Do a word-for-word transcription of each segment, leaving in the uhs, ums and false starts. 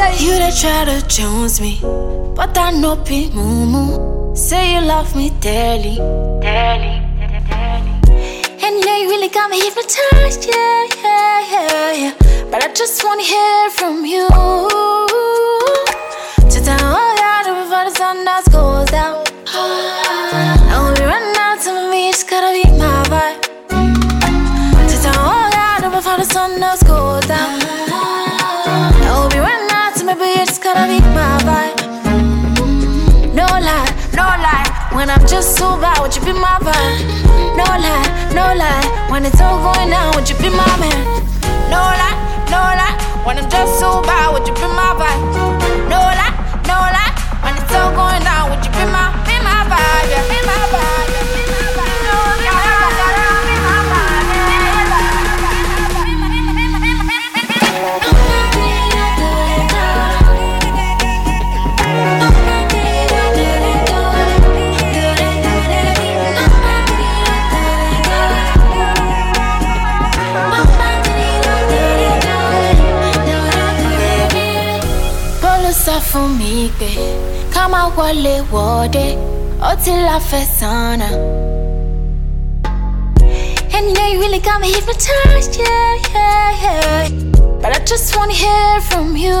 You that try to choose me, but I know be moo. Say you love me dearly, dearly, dearly. And yeah, you really got me hypnotized, yeah, yeah, yeah, yeah. But I just wanna hear from you. To tell all y'all before the sun does goes down. I will be running out to me, just gotta be my vibe. To tell all y'all before the sun does goes down. I will be running out to me, but you just gotta be my vibe. No lie, no lie. When I'm just so bad, would you be my vibe? No lie, no lie. When it's all going down, would you be my man? No lie, no lie. When I'm just so bad, would you be my vibe? No lie, no lie. When it's all going down, would you be my, be my vibe? Yeah, be my vibe. Yeah, be my vibe. No, be my vibe. Be my vibe. For me, babe, come out wale wode, until I fesana. And you know you really got me hypnotized, yeah, yeah, yeah. But I just wanna hear from you.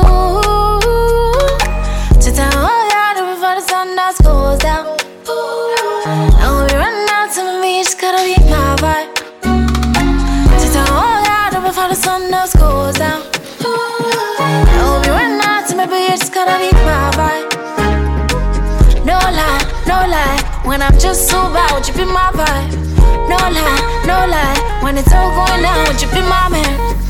To tell all y'all before the sun does goes down. I will be running out to me, just gotta be my vibe. To tell all y'all before the sun does goes down. I will be running out to me, but you just gotta be my vibe. No lie, no lie. When I'm just so bad, would you be my vibe? No lie, no lie. When it's all going down, would you be my man?